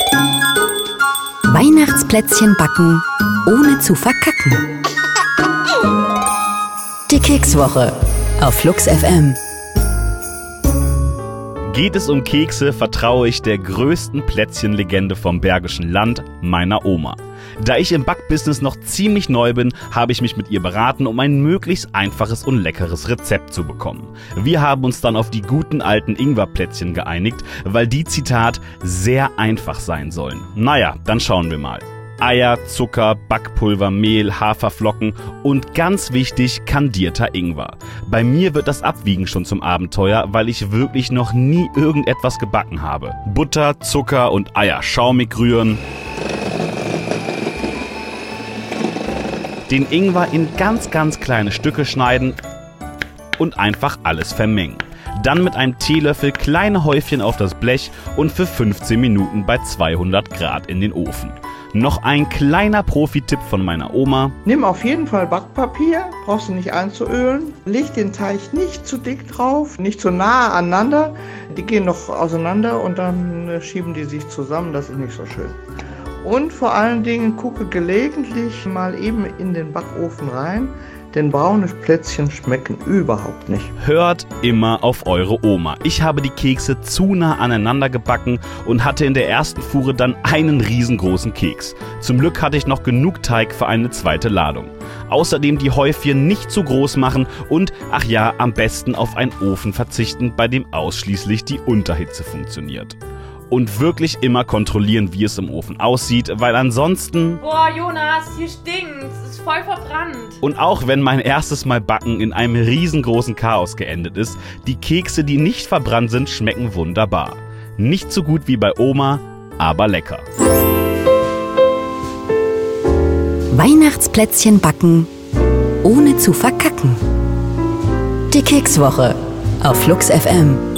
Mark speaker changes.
Speaker 1: Weihnachtsplätzchen backen, ohne zu verkacken. Die Kekswoche auf Flux FM.
Speaker 2: Geht es um Kekse, vertraue ich der größten Plätzchenlegende vom Bergischen Land, meiner Oma. Da ich im Backbusiness noch ziemlich neu bin, habe ich mich mit ihr beraten, um ein möglichst einfaches und leckeres Rezept zu bekommen. Wir haben uns dann auf die guten alten Ingwerplätzchen geeinigt, weil die, Zitat, sehr einfach sein sollen. Naja, dann schauen wir mal. Eier, Zucker, Backpulver, Mehl, Haferflocken und ganz wichtig, kandierter Ingwer. Bei mir wird das Abwiegen schon zum Abenteuer, weil ich wirklich noch nie irgendetwas gebacken habe. Butter, Zucker und Eier schaumig rühren. Den Ingwer in ganz kleine Stücke schneiden und einfach alles vermengen. Dann mit einem Teelöffel kleine Häufchen auf das Blech und für 15 Minuten bei 200 Grad in den Ofen. Noch ein kleiner Profi-Tipp von meiner Oma.
Speaker 3: Nimm auf jeden Fall Backpapier, brauchst du nicht einzuölen. Leg den Teig nicht zu dick drauf, nicht zu nah aneinander. Die gehen noch auseinander und dann schieben die sich zusammen, das ist nicht so schön. Und vor allen Dingen gucke gelegentlich mal eben in den Backofen rein, denn braune Plätzchen schmecken überhaupt nicht.
Speaker 2: Hört immer auf eure Oma. Ich habe die Kekse zu nah aneinander gebacken und hatte in der ersten Fuhre dann einen riesengroßen Keks. Zum Glück hatte ich noch genug Teig für eine zweite Ladung. Außerdem die Häufchen nicht zu groß machen und, ach ja, am besten auf einen Ofen verzichten, bei dem ausschließlich die Unterhitze funktioniert. Und wirklich immer kontrollieren, wie es im Ofen aussieht, weil ansonsten...
Speaker 4: Boah, Jonas, hier stinkt's. Es ist voll verbrannt.
Speaker 2: Und auch wenn mein erstes Mal Backen in einem riesengroßen Chaos geendet ist, die Kekse, die nicht verbrannt sind, schmecken wunderbar. Nicht so gut wie bei Oma, aber lecker.
Speaker 1: Weihnachtsplätzchen backen, ohne zu verkacken. Die Kekswoche auf Flux FM.